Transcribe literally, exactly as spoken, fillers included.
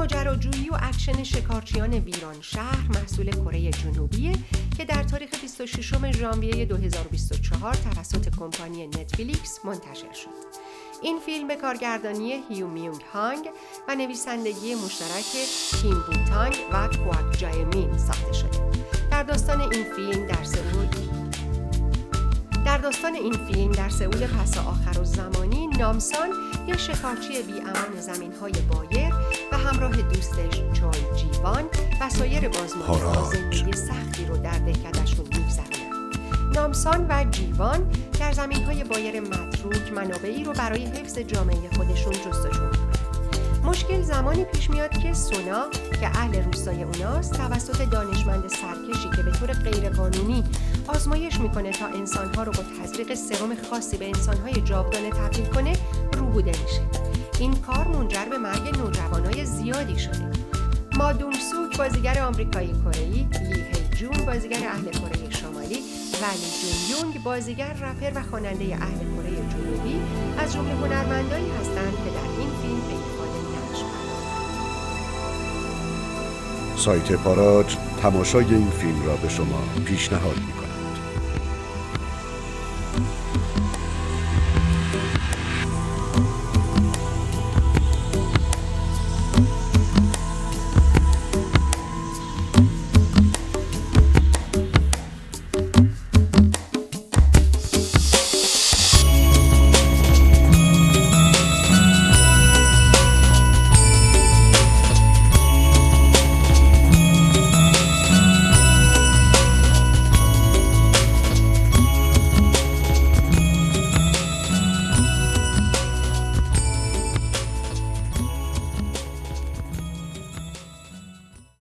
ماجراجویی و اکشن شکارچیان ویران شهر محصول کره جنوبیه که در تاریخ بیست و ششم ژانویه دو هزار و بیست و چهار توسط کمپانی نتفلیکس منتشر شد. این فیلم به کارگردانی هیو میونگ هانگ و نویسندگی مشترک کیم بوتانگ و کواک جایمین ساخته شده. در داستان این فیلم در سئول در داستان این فیلم در سئول پس آخرالزمانی نامسان یک شکارچی بی‌امان زمین‌های بایر و همراه دوستش چول جیوان و سایر بازمانده‌ها زندگی سختی رو در دهکده‌شون می‌گذرونن. نامسان و جیوان در زمین‌های بایر متروک منابعی رو برای حفظ جامعه خودشون جستجو می‌کنن. مشکل زمانی پیش میاد که سونا که اهل روستای اوناست توسط دانشمند سرکشی که به طور غیرقانونی آزمایش میکنه تا انسانها رو با تزریق سرم خاصی به انسانهای جاودانه تبدیل کنه روبوده میشه. این کار منجر به مرگ نوجوانای زیادی شده. ما دونگ سوک بازیگر آمریکایی کره‌ای، لی هی جون بازیگر اهل کره شمالی و لی جون یونگ بازیگر رپر و خواننده اهل کره جنوبی از جمله هنرمندانی هستند که در این فیلم به ایفای نقش پرداختند. سایت پاراج تماشای این فیلم را به شما پیشنهاد می‌کند.